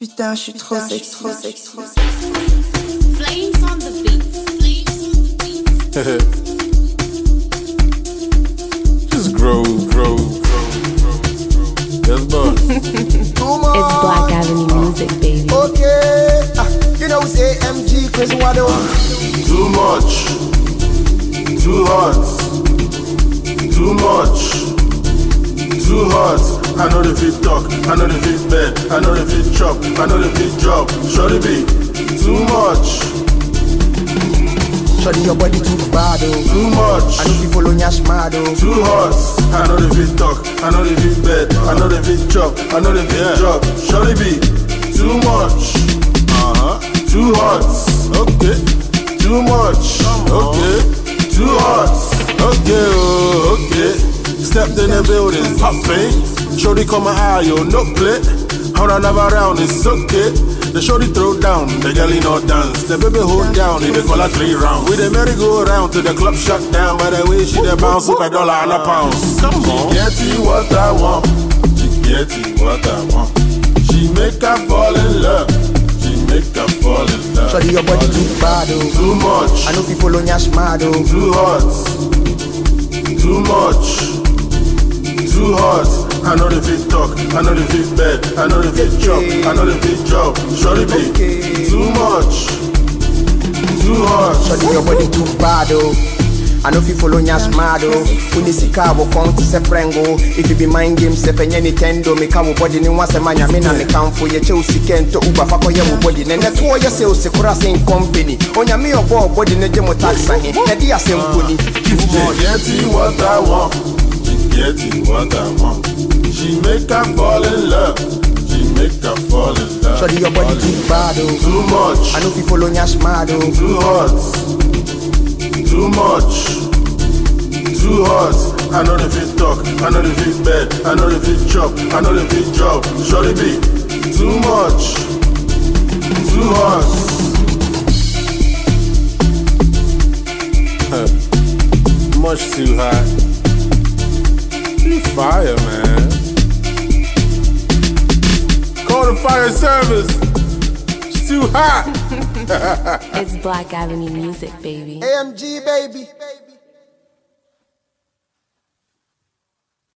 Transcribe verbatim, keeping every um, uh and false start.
Putain, je suis trop sexy, trop sexy. Flames on the beats. Just grow, grow, grow, grow. Yes, boss. It's Black Avenue music, baby. Okay, ah, you know it's A M G, crazy what do? Too much, too hot, too much, too hot. I know the fit talk, I know the fit bed, I know the fit chop, I know the fit job. Shorty be too much, Shorty your body too bad oh. too much, I know people on your smart oh. too hot. I know the fit talk, I know the fit bed, I know the fit chop, I know the fit job. Shorty be too much, uh huh, too hot, okay, too much, okay, too hot, okay, oh, okay. Stepped in the building, popping. Shorty come my eye, yo, no play. How I never round, it's okay. The shorty throw down, the girlie no dance. The baby hold down, they call her three rounds. With the merry go around to the club shut down. By the way, she the bounce up a dollar and a pound. Come on, she get it what I want. She get it what I want. She make her fall in love. She make her fall in love. Shorty your body too bad oh. Too much, I know people on your smart oh. too hot, too much, too hot. I know the fit talk, I know the fit bed, I know the fit chop, I know the fit job. Shorty be too much, too hot. Shorty your body too bad oh. I know people on your smart oh. When you see car will come to Seprengo. If you be mind games, if any Nintendo, make our body in once a man, I mean, I come for your Chelsea Kent to Uber for your body. And that's why you say, the crossing company. On your meal body in the demo tax, and the assembly. She get it what I want, she get it what I want. She make her fall in love, she make her fall in love. Shorty your body too bad oh. Too much, I know people on your smart oh. too hot, too much, too hot. I know the fit talk, I know the fit bed, I know the fit chop, I know the fit job. Shorty be too much, too hot. Much too hot. You fire, man. Call the fire service. It's too hot. It's Black Avenue music, baby. A M G baby.